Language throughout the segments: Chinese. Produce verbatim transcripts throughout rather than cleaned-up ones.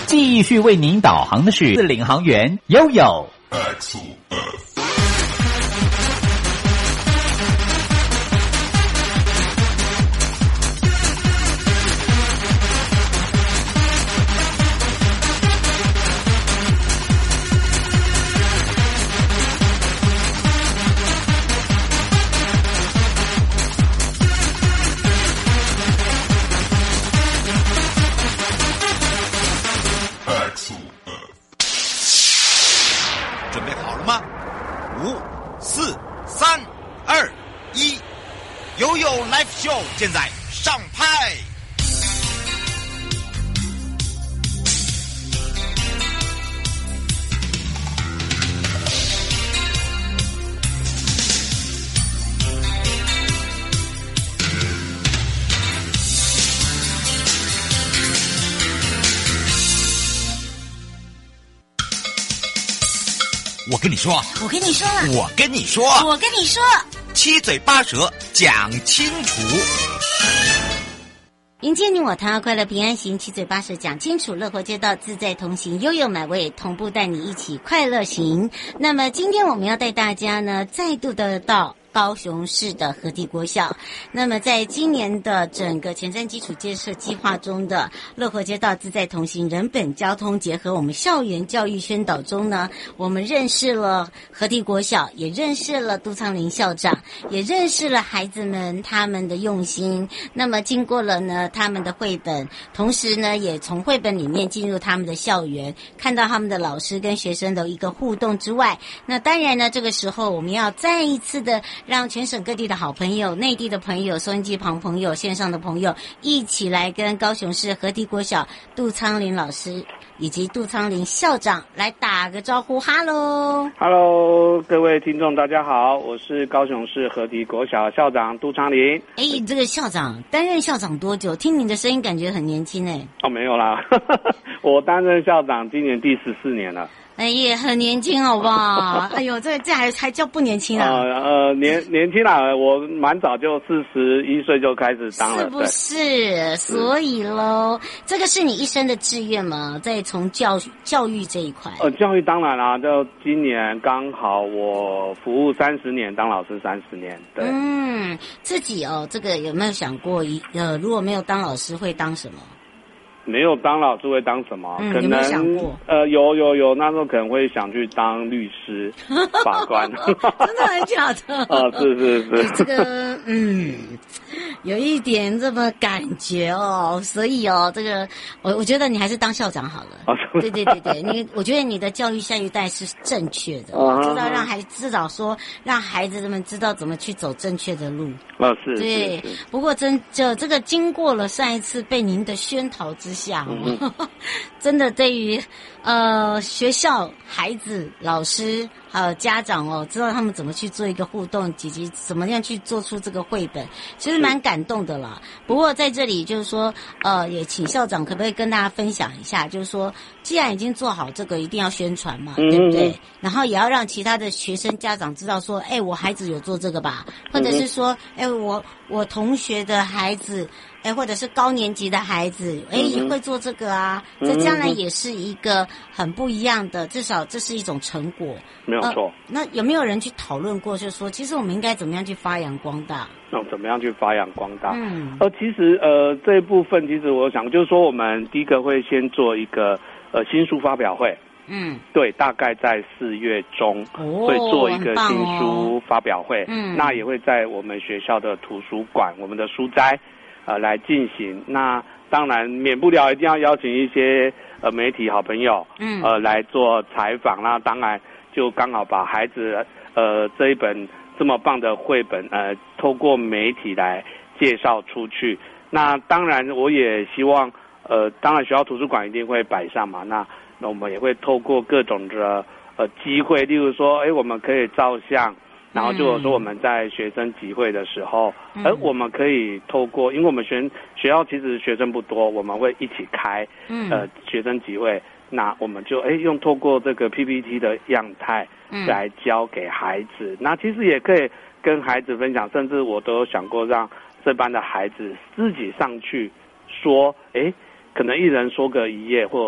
继续为您导航的是领航员悠悠。 现在上拍。我跟你说， 我跟你说了， 我跟你说， 我跟你说， 七嘴八舌讲清楚。 迎接你我他，快乐平安行，七嘴八舌讲清楚，乐活街道自在同行，悠悠买位同步带你一起快乐行。那么今天我们要带大家呢，再度的到高雄市的和第国小。那么在今年的整个前瞻基础建设计划中的乐活街道自在同行人本交通结合我们校园教育宣导中呢，我们认识了和第国小，也认识了杜昌林校长，也认识了孩子们他们的用心。那么经过了呢他们的绘本，同时呢也从绘本里面进入他们的校园，看到他们的老师跟学生的一个互动之外，那当然呢这个时候我们要再一次的让全省各地的好朋友、内地的朋友、收音机旁朋友、线上的朋友一起来跟高雄市和第国小杜昌林老师以及杜昌林校长来打个招呼。哈喽哈喽，各位听众大家好，我是高雄市和第国小校长杜昌林。 哎，这个校长担任校长多久？听你的声音感觉很年轻哎。 哦，没有啦我担任校长今年第十四年了。 哎，也很年轻，好不好？哎呦，这这还还叫不年轻啊？ 呃呃，年年轻啦，我蛮早就四十一岁就开始当了， 是不是？所以喽，这个是你一生的志愿吗？在从教教育这一块？ 呃，教育当然啦，就今年刚好我服务三十年，当老师三十年，对。 嗯，自己哦，这个有没有想过一呃，如果没有当老师会当什么？ 没有当老师会当什么？ 嗯、 可能有没有想过？ 呃，有有有，那时候可能会想去当律师、法官。 真的很假的？ 啊，是是是。 这个嗯，有一点这么感觉哦，所以哦，这个我我觉得你还是当校长好了。 啊、 对对对对，你我觉得你的教育下一代是正确的， 啊、 知道让孩至少说让孩子们知道怎么去走正确的路。 啊，是。 对， 是是， 不过真这这个经过了上一次被您的熏陶之下，嗯、真的对于呃学校、孩子、老师还有家长哦，知道他们怎么去做一个互动，以及怎么样去做出这个绘本，其实蛮感动的啦。不过在这里就是说，呃，也请校长可不可以跟大家分享一下，就是说，既然已经做好这个，一定要宣传嘛， 嗯、 对不对？然后也要让其他的学生家长知道说，哎，我孩子有做这个吧，或者是说，哎，我我同学的孩子。哎，或者是高年级的孩子，哎，也会做这个啊， 嗯、 这将来也是一个很不一样的，至少这是一种成果。 没有错、呃。 那有没有人去讨论过，就是说，其实我们应该怎么样去发扬光大？ 那、哦、怎么样去发扬光大？ 嗯， 呃，其实呃这一部分，其实我想就是说，我们第一个会先做一个呃新书发表会。 嗯， 对，大概在四月中、 哦、 会做一个新书发表会。 哦、嗯， 那也会在我们学校的图书馆、我们的书斋。呃，来进行。那当然免不了一定要邀请一些呃媒体好朋友， 嗯， 呃来做采访。那当然就刚好把孩子呃这一本这么棒的绘本，呃，透过媒体来介绍出去。那当然我也希望，呃，当然学校图书馆一定会摆上嘛。那那我们也会透过各种的呃机会，例如说，哎，我们可以照相。然后就说我们在学生集会的时候， 嗯、 而我们可以透过，因为我们学学校其实学生不多，我们会一起开， 嗯、 呃学生集会，那我们就哎用透过这个 P P T 的样态来教给孩子，嗯、那其实也可以跟孩子分享，甚至我都有想过让这班的孩子自己上去说，哎，可能一人说个一页或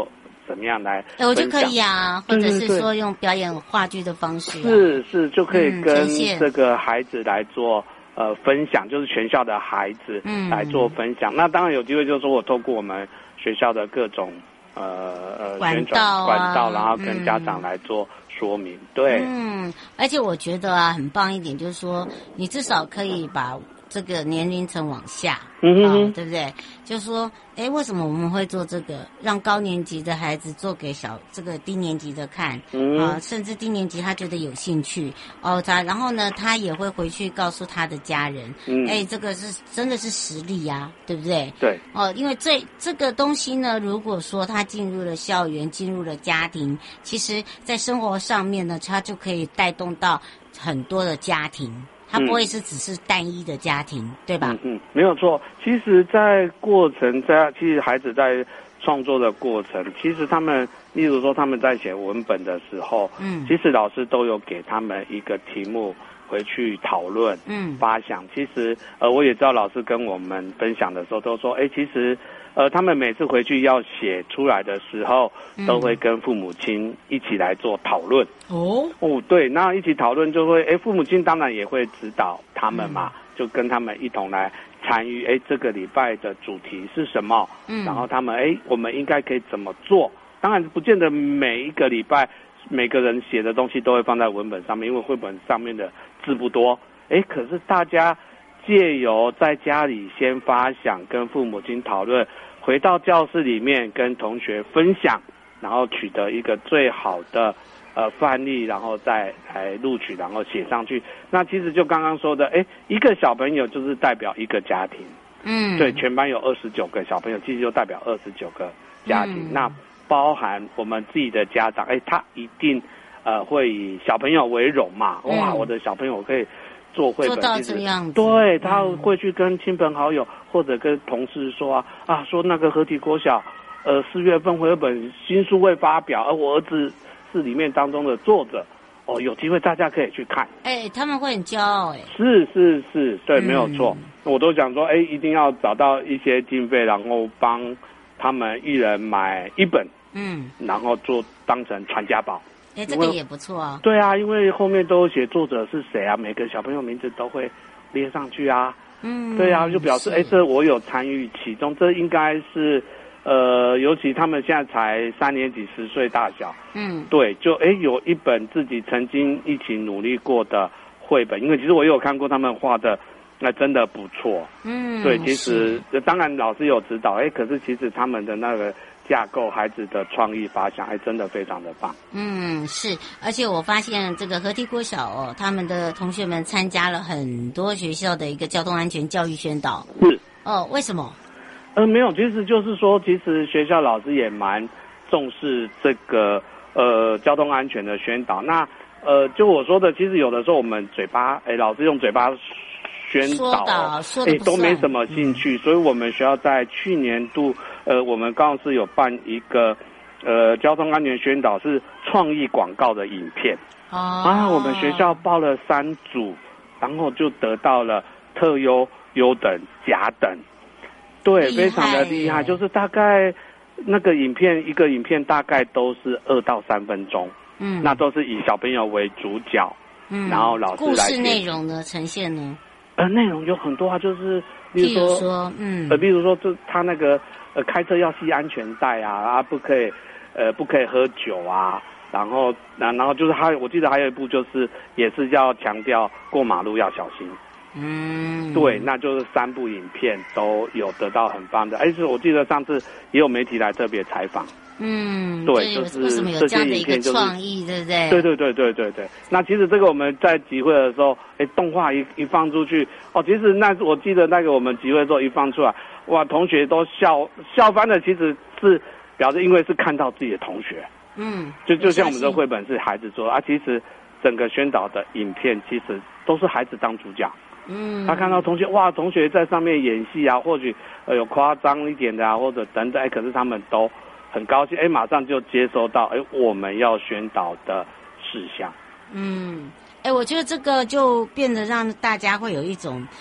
怎么样来分享。 哎，我就可以啊，或者对对对是说用表演话剧的方式、啊， 是是就可以嗯跟呈现这个孩子来做。呃，分享就是全校的孩子嗯来做分享。那当然有机会，就是说我透过我们学校的各种呃呃管宣传道啊管道，然后跟嗯家长来做说明。对， 嗯，而且我觉得啊，很棒一点就是说，你至少可以把这个年龄层往下， 嗯哼哼哦对不对？就说，哎，为什么我们会做这个？让高年级的孩子做给小这个低年级的看， 嗯啊，甚至低年级他觉得有兴趣，哦，他然后呢，他也会回去告诉他的家人， 嗯哎，这个是真的是实力呀、对不对？ 对， 哦，因为这这个东西呢，如果说他进入了校园，进入了家庭，其实在生活上面呢，他就可以带动到很多的家庭，他不会是只是单一的家庭，对吧？ 嗯嗯，没有错。其实，在过程在其实孩子在创作的过程，其实他们，例如说他们在写文本的时候， 嗯其实老师都有给他们一个题目回去讨论， 嗯发想。其实，呃，我也知道老师跟我们分享的时候都说，哎，其实，呃，他们每次回去要写出来的时候，都会跟父母亲一起来做讨论。 哦， 哦，对，那一起讨论就会，哎，父母亲当然也会指导他们嘛， 嗯、 就跟他们一同来参与，哎，这个礼拜的主题是什么？ 嗯， 然后他们，哎，我们应该可以怎么做？当然，不见得每一个礼拜每个人写的东西都会放在文本上面，因为绘本上面的字不多。哎，可是大家借由在家里先发想，跟父母亲讨论，回到教室里面跟同学分享，然后取得一个最好的呃范例，然后再来录取，然后写上去。那其实就刚刚说的，哎，一个小朋友就是代表一个家庭。 嗯， 对，全班有二十九个小朋友，其实就代表二十九个家庭。 嗯、 那包含我们自己的家长，哎，他一定呃会以小朋友为荣嘛。哇， 嗯、 我的小朋友可以做绘本， 做到这样子， 对，他会去跟亲朋好友、嗯、或者跟同事说啊啊，说那个合体国小，呃，四月份绘本新书会发表，而我儿子是里面当中的作者。哦，有机会大家可以去看。 哎，他们会很骄傲哎。 是是是，对， 嗯、 没有错。我都想说，哎，一定要找到一些经费，然后帮他们一人买一本， 嗯， 然后做当成传家宝。 哎，这个也不错啊。 对啊，因为后面都写作者是谁啊，每个小朋友名字都会列上去啊。 嗯， 对啊，就表示哎，这我有参与其中，这应该是。呃，尤其他们现在才三年级，十岁大小， 嗯， 对，就哎有一本自己曾经一起努力过的绘本，因为其实我也有看过他们画的，那真的不错， 嗯， 对，其实当然老师有指导，哎，可是其实他们的那个架构，孩子的创意发想，还真的非常的棒。 嗯，是，而且我发现这个合体国小哦，他们的同学们参加了很多学校的一个交通安全教育宣导， 是， 哦，为什么？ 呃，没有，其实就是说，其实学校老师也蛮重视这个呃交通安全的宣导。那呃，就我说的，其实有的时候我们嘴巴，哎，老师用嘴巴宣导，哎，都没什么兴趣。嗯、所以我们学校在去年度，呃，我们高雄市有办一个呃交通安全宣导是创意广告的影片。 哦。 啊，我们学校报了三组，然后就得到了特优、优等、甲等。对，非常的厉害，就是大概那个影片一个影片大概都是二到三分钟，嗯，那都是以小朋友为主角，嗯，然后老师来。 故事内容呢呈现呢？ 呃，内容有很多啊，就是例如说， 说嗯， 呃，比如说就他那个呃开车要系安全带啊，啊不可以呃不可以喝酒啊，然后然然后就是还我记得还有一部就是也是要强调过马路要小心。 嗯， 对，那就是三部影片都有得到很棒的，而且我记得上次也有媒体来特别采访。 嗯， 对，就是为什么有这样的一个创意，对不对？ 对对对对对对。那其实这个我们在集会的时候，哎，动画一一放出去，哦，其实那我记得那个我们集会的时候一放出来，哇，同学都笑笑翻了。其实是表示因为是看到自己的同学， 嗯， 就就像我们这绘本是孩子做啊，其实整个宣导的影片其实都是孩子当主角。 嗯， 他看到同学哇，同学在上面演戏啊，或许呃有夸张一点的啊，或者等等，哎，可是他们都很高兴，哎，马上就接收到哎我们要宣导的事项。 嗯，哎，我觉得这个就变得让大家会有一种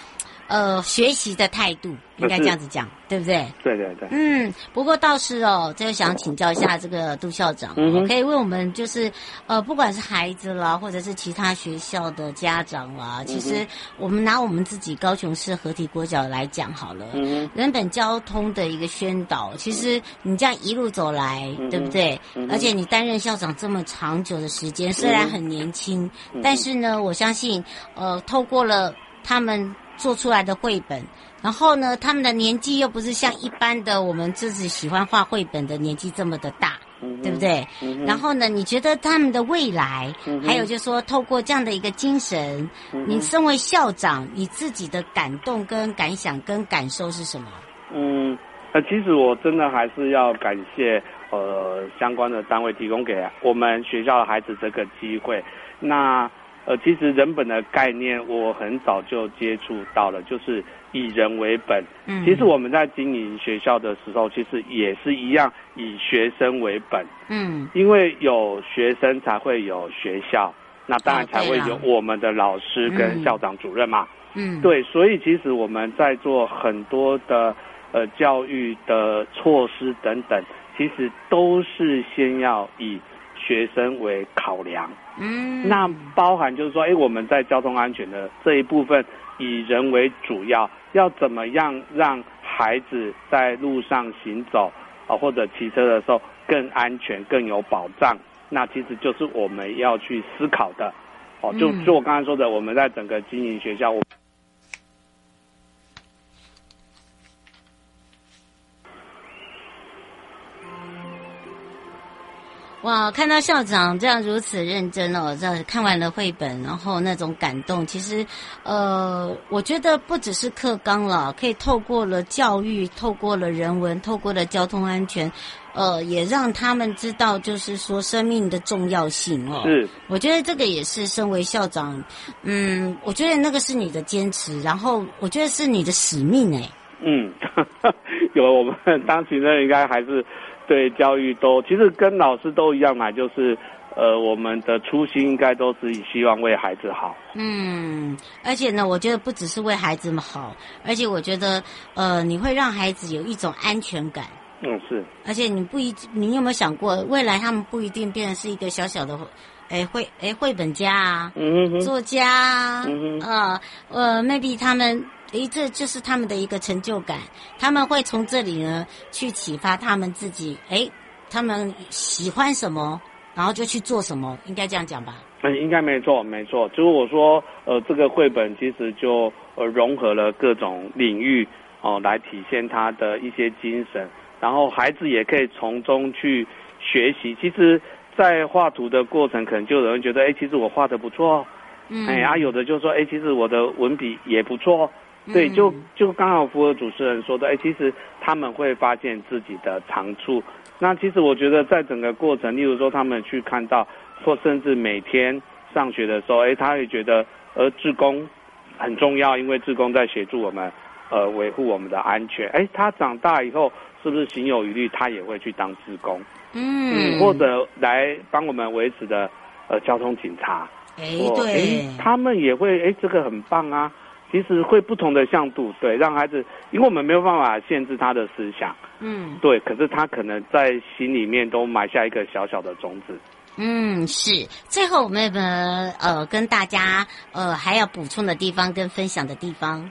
呃学习的态度，应该这样子讲，对不对？ 对对对。 嗯，不过倒是哦，这个想请教一下这个杜校长、哦嗯， 可以为我们就是呃，不管是孩子啦，或者是其他学校的家长啦，其实我们拿我们自己高雄市河堤国小来讲好了，嗯，人本交通的一个宣导，其实你这样一路走来，嗯、对不对？嗯、而且你担任校长这么长久的时间，虽然很年轻，嗯、但是呢，我相信呃，透过了他们做出来的绘本。然后呢，他们的年纪又不是像一般的我们就是喜欢画绘本的年纪这么的大，嗯、对不对？嗯、然后呢，你觉得他们的未来，嗯、还有就是说，透过这样的一个精神，嗯、你身为校长，你自己的感动跟感想跟感受是什么？ 嗯，呃，其实我真的还是要感谢呃相关的单位提供给我们学校的孩子这个机会。那呃，其实人本的概念，我很早就接触到了，就是以人为本。嗯，其实我们在经营学校的时候，其实也是一样，以学生为本。嗯，因为有学生才会有学校，那当然才会有我们的老师跟校长主任嘛。嗯，对，所以其实我们在做很多的呃教育的措施等等，其实都是先要以学生为考量。嗯，那包含就是说，哎，我们在交通安全的这一部分，以人为主要，要怎么样让孩子在路上行走啊，或者骑车的时候更安全、更有保障？那其实就是我们要去思考的。哦，就就我刚才说的，我们在整个经营学校，我。 哇，看到校长这样如此认真哦，这样看完了绘本，然后那种感动，其实，呃，我觉得不只是课纲了，可以透过了教育，透过了人文，透过了交通安全，呃，也让他们知道，就是说生命的重要性哦。 是， 我觉得这个也是身为校长，嗯，我觉得那个是你的坚持，然后我觉得是你的使命哎。 嗯，有我们当行政应该还是。对教育都其实跟老师都一样嘛，就是呃我们的初心应该都是希望为孩子好。 嗯，而且呢，我觉得不只是为孩子们好，而且我觉得呃你会让孩子有一种安全感。 嗯，是。而且你不一，你有没有想过，未来他们不一定变成是一个小小的，哎绘哎绘本家啊，嗯哼，作家啊，嗯哼，呃呃 ，maybe 他们。诶，这就是他们的一个成就感，他们会从这里呢去启发他们自己，诶，他们喜欢什么，然后就去做什么，应该这样讲吧？ 嗯，应该没错，没错。就是我说，呃，这个绘本其实就呃融合了各种领域哦，来体现他的一些精神，然后孩子也可以从中去学习。其实，在画图的过程，可能就有人觉得，诶，其实我画的不错，嗯，哎啊，有的就说，诶，其实我的文笔也不错。对，就就刚好符合主持人说的，哎，其实他们会发现自己的长处。那其实我觉得在整个过程，例如说他们去看到，或甚至每天上学的时候，哎，他也觉得，呃，志工很重要，因为志工在协助我们，呃，维护我们的安全。哎，他长大以后是不是行有余力，他也会去当志工，嗯，或者来帮我们维持的呃交通警察。 哎，对， 他们也会，哎，这个很棒啊。其实会不同的向度，对，让孩子，因为我们没有办法限制他的思想，嗯，对，可是他可能在心里面都埋下一个小小的种子。 嗯，是。最后我们有没有呃跟大家呃还要补充的地方跟分享的地方？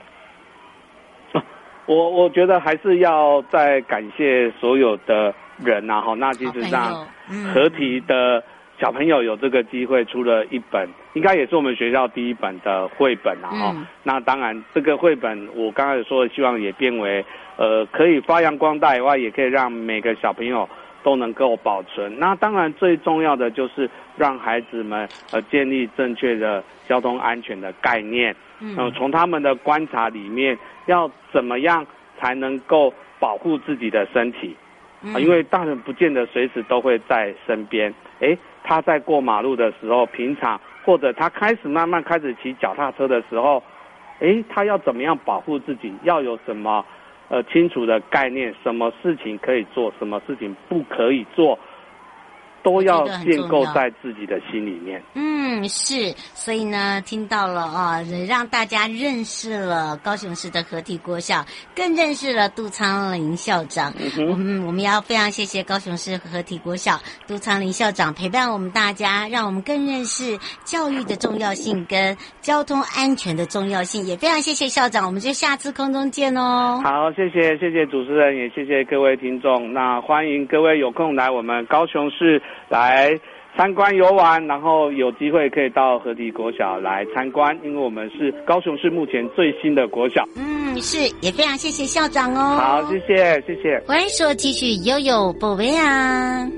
我我觉得还是要再感谢所有的人呐、啊，哈，那其实让河堤的小朋友有这个机会出了一本，应该也是我们学校第一本的绘本啊、哦嗯、那当然这个绘本我刚才说的希望也变为呃可以发扬光大以外，也可以让每个小朋友都能够保存。那当然最重要的就是让孩子们呃建立正确的交通安全的概念，嗯、呃，从他们的观察里面要怎么样才能够保护自己的身体。啊，因为大人不见得随时都会在身边。诶，他在过马路的时候，平常或者他开始慢慢开始骑脚踏车的时候，诶，他要怎么样保护自己？要有什么呃清楚的概念？什么事情可以做，什么事情不可以做，都要建构在自己的心里面。嗯。 嗯，是，所以呢，听到了啊，让大家认识了高雄市的合体国小，更认识了杜昌林校长。嗯、我们我们要非常谢谢高雄市合体国小杜昌林校长陪伴我们大家，让我们更认识教育的重要性跟交通安全的重要性。也非常谢谢校长，我们就下次空中见哦。 好，谢谢谢谢主持人，也谢谢各位听众。那欢迎各位有空来我们高雄市来参观游玩，然后有机会可以到合体国小来参观，因为我们是高雄市目前最新的国小。 嗯，是，也非常谢谢校长哦。 好，谢谢谢谢。 欢迎说继续悠悠宝贝啊。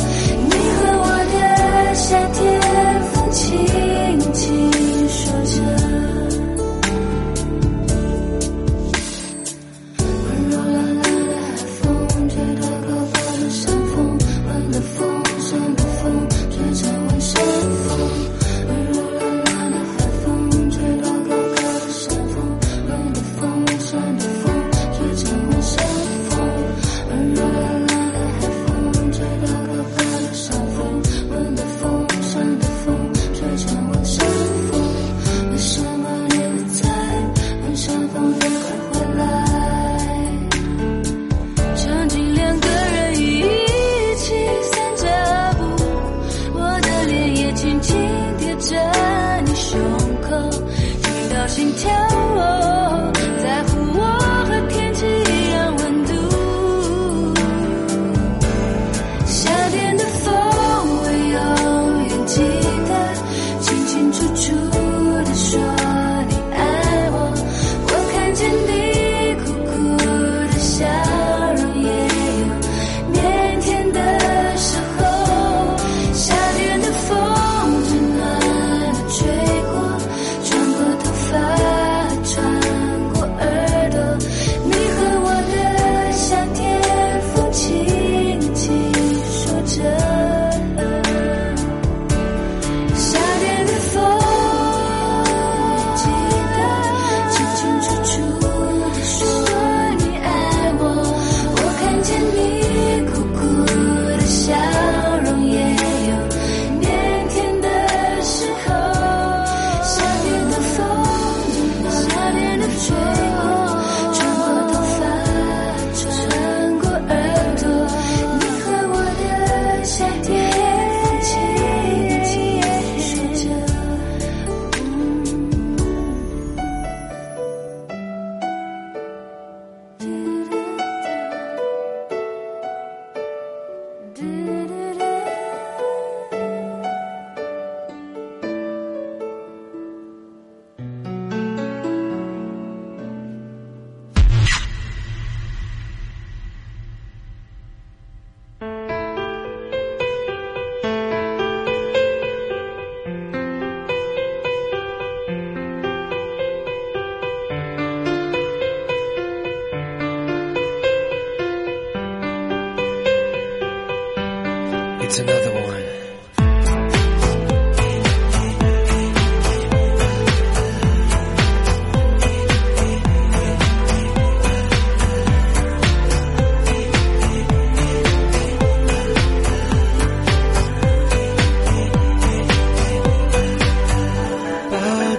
夏天风轻轻说着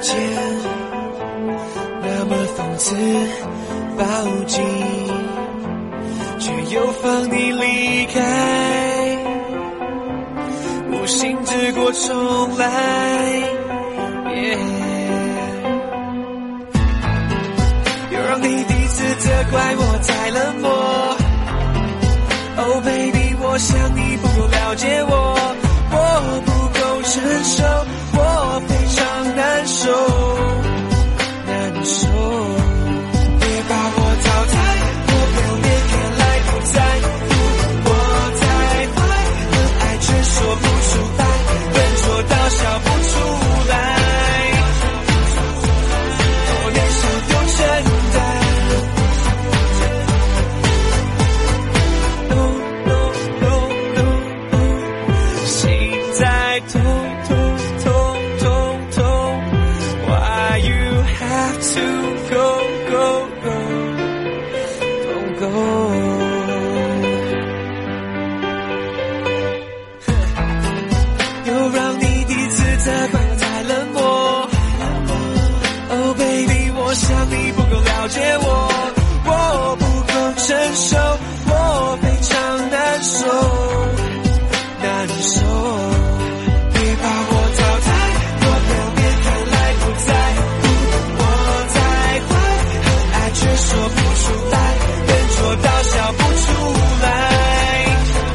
间，那么讽刺暴击，却又放你离开，无心之过重来， yeah， 又让你第一次责怪我太冷漠。Oh baby， 我想你不够了解我，我不够成熟，我非常难受，难受。别把我淘汰，我表面看来不在乎，我太坏，很爱却说不出来，笨拙到笑不出来，我连想都承担。我想你不够了解我，我不够成熟，我非常难受，难受。别把我淘汰，我表面看来不在乎，我太坏，很爱却说不出来，笨拙到笑不出来，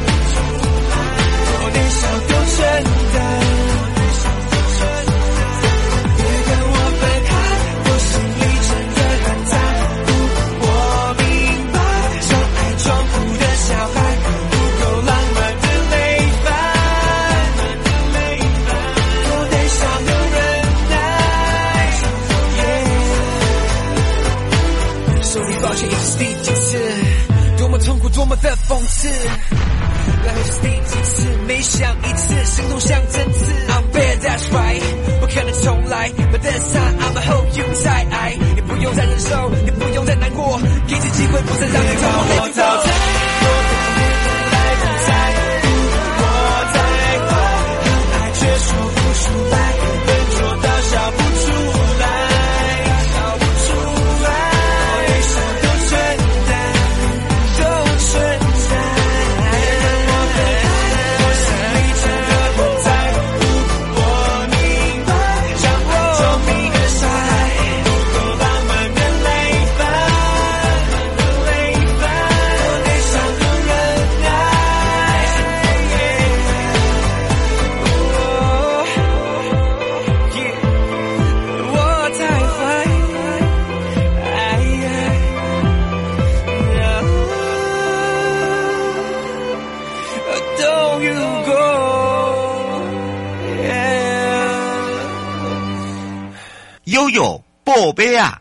我连笑都承担。多么的讽刺，来回是第几次，每想一次，心痛像针刺。I'm bad, that's right， 不可能重来 ，But this time I'ma hold you tight。你不用再忍受，你不用再难过，给次机会，不再让你让我累淘汰。我表面看来不在乎，我太坏，很爱却说不出来，笨拙到笑不出来，笑不出来，我连想都承担。 悠悠宝贝啊，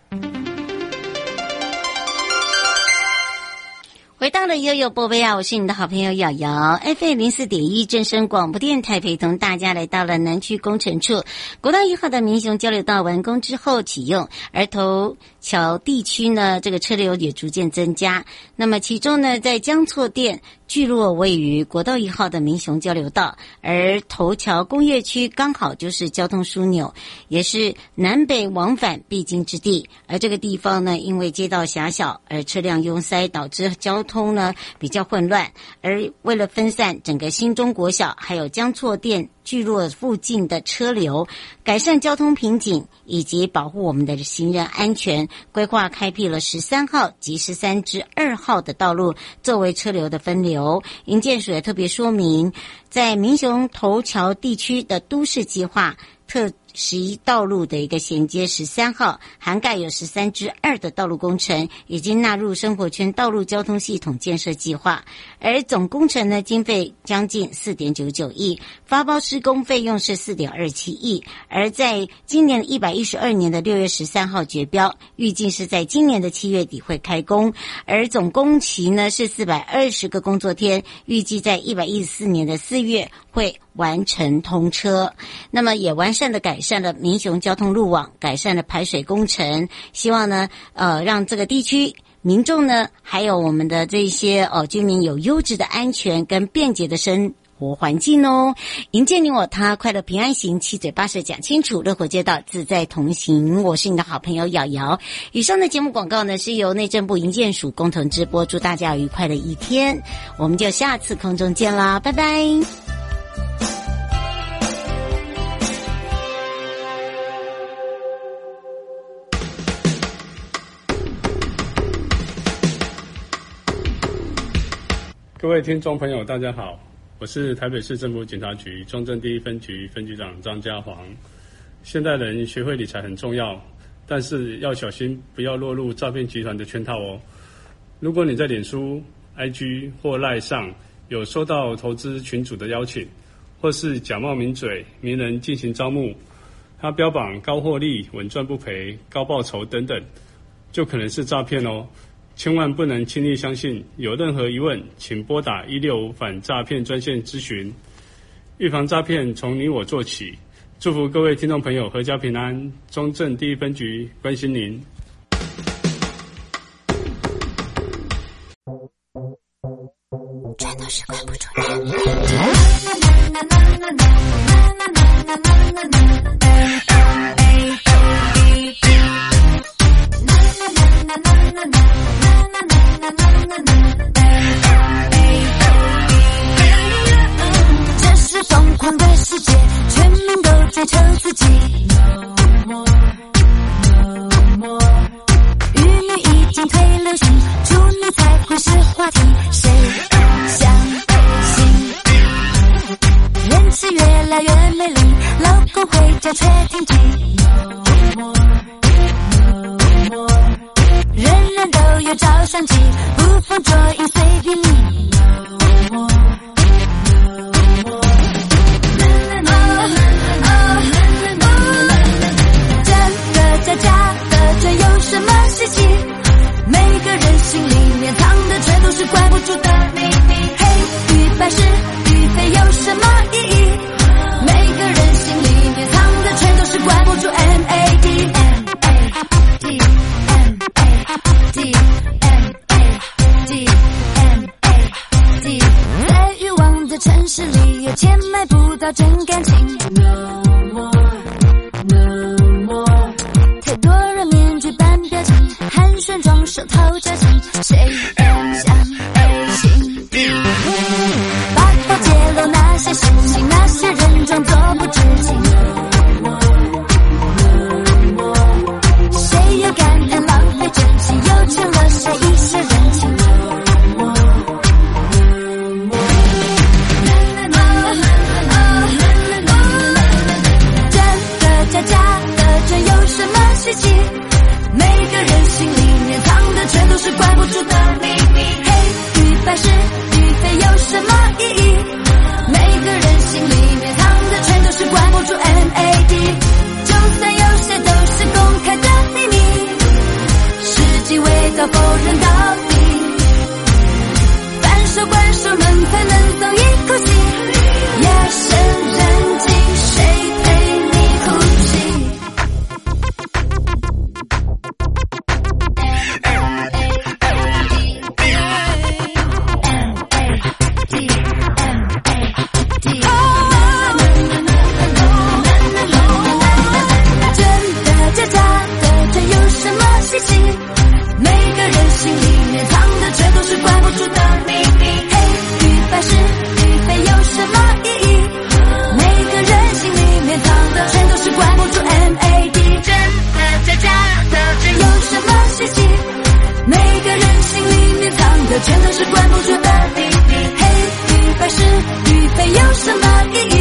回到了悠悠宝贝啊，我是你的好朋友瑶瑶 ，F M 零四点一正声广播电台，陪同大家来到了南区工程处国道一号的民雄交流道完工之后启用，而头桥地区呢，这个车流也逐渐增加。那么其中呢，在江错店聚落位于国道一号的民雄交流道，而头桥工业区刚好就是交通枢纽，也是南北往返必经之地。而这个地方呢，因为街道狭小而车辆拥塞，导致交通呢比较混乱。而为了分散整个新中国小还有江错店聚落附近的车流，改善交通瓶颈以及保护我们的行人安全，规划开辟了十三号及十三至二号的道路作为车流的分流。营建署也特别说明，在民雄头桥地区的都市计划特十一道路的一个衔接十三号，涵盖有十三之二的道路工程，已经纳入生活圈道路交通系统建设计划，而总工程呢经费将近 四点九九亿，发包施工费用是 四点二七亿，而在今年一百一十二年的六月十三号决标，预计是在今年的七月底会开工，而总工期呢是四百二十个工作天，预计在一百一十四年的四月会完成通车。那么也完善的改善了民雄交通路网，改善了排水工程，希望呢呃让这个地区民众呢还有我们的这些呃居民有优质的安全跟便捷的生活环境哦。迎接你我他，快乐平安行，七嘴八舌讲清楚，乐活街道自在同行。我是你的好朋友瑶瑶。以上的节目广告呢，是由内政部营建署共同直播，祝大家有愉快的一天。我们就下次空中见啦，拜拜。 各位听众朋友大家好，我是台北市政府警察局中正第一分局分局长张家煌。现代人学会理财很重要，但是要小心不要落入诈骗集团的圈套哦。如果你在脸书、I G 或 LINE 上有收到投资群组的邀请，或是假冒名嘴名人进行招募，他标榜高获利、稳赚不赔、高报酬等等，就可能是诈骗哦。千万不能轻易相信，有任何疑问请拨打一六五反诈骗专线咨询。预防诈骗从你我做起，祝福各位听众朋友阖家平安。中正第一分局关心您。 全都是关不住人。 这是疯狂的世界，全民都追求自己。玉女已经退流行，处女才会是话题。谁相信？人气越来越美丽，老公回家却停机。人人都有照相机，捕风捉影随便你。真的假假的，这有什么稀奇？每个人心里面藏的全都是怪不住的秘密。黑与白是与非有什么意义？每个人心里面藏的全都是怪不住 M A D M A D M A D M A D M A D， 在欲望的城市里，有钱买不到真感情。No more, no more， 太多人面具扮表情，寒暄装手套夹紧，谁相信？八卦揭露那些事情，那些人装作不知情。谁又感恩浪费真情，又欠了谁一些人情？真的假假的，这有什么稀奇？每个人心里面藏的全都是怪不住的秘密。黑与白是与非有什么意义？每个人心里面藏的全都是怪不住 M A D， 就算有些都是公开的秘密，实际味道否认到底。反手关守门才能松一口气，夜深人静谁陪你哭泣真的假假的，这有什么稀奇？每个人心里面藏的全都是怪不住的秘密。黑与白是与非有什么意义？每个人心里面藏的全都是怪不住 M A D。 真的假假的，这有什么稀奇？每个人心里面藏的全都是怪不住的秘密。黑与白是与非有什么意义？